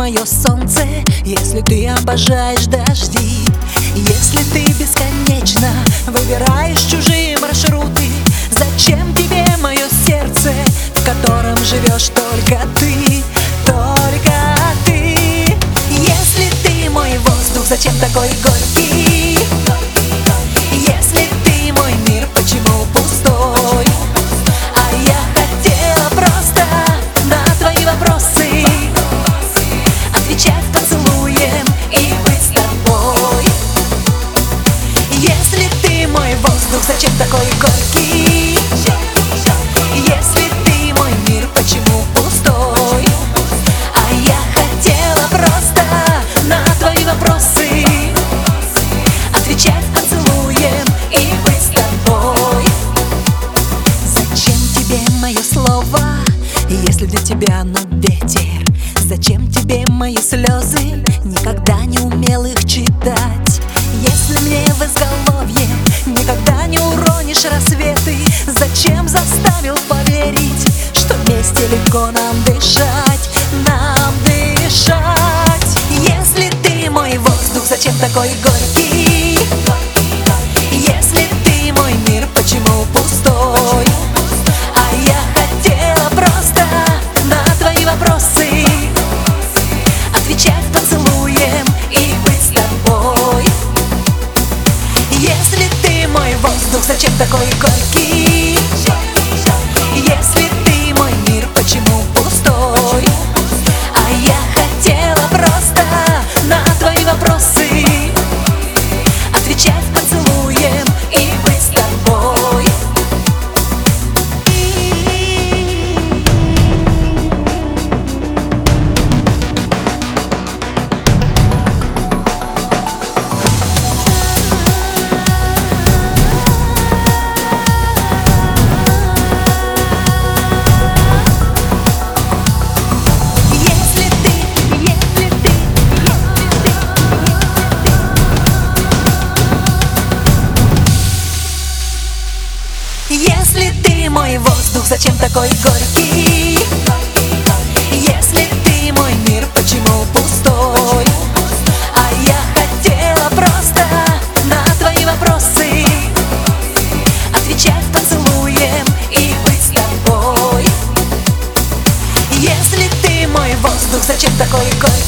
мое солнце, если ты обожаешь дожди, если ты бесконечно выбираешь чужие маршруты, зачем тебе мое сердце, в котором живешь только ты, только ты? Если ты мой воздух, зачем такой горький? Если ты мой мир, почему пустой? А я хотела просто на твои вопросы отвечать поцелуем и быть с тобой. Если ты мой воздух, зачем такой горький? Если ты мой мир, почему пустой? А я хотела просто на твои вопросы отвечать поцелуем и быть с тобой. Зачем тебе мое слово, если для тебя оно ветер? Зачем тебе мои слезы, никогда не умел их читать? Если мне в изголовье никогда не уронишь рассветы, зачем заставил поверить, что вместе легко нам дышать, нам дышать? Если ты мой воздух, зачем такой горький? Если ты мой мир, почему пустой? А я хотела просто на твои вопросы отвечать поцелуем и быть с тобой. Если ты мой воздух, зачем такой горький? Если ты мой мир, почему пустой? А я хотела просто на твои вопросы отвечать поцелуем и быть с тобой. Если ты мой воздух, зачем такой горький? Если ты мой мир, почему пустой? А я хотела просто на твои вопросы отвечать поцелуем и быть с тобой. Если ты мой воздух, зачем такой горький?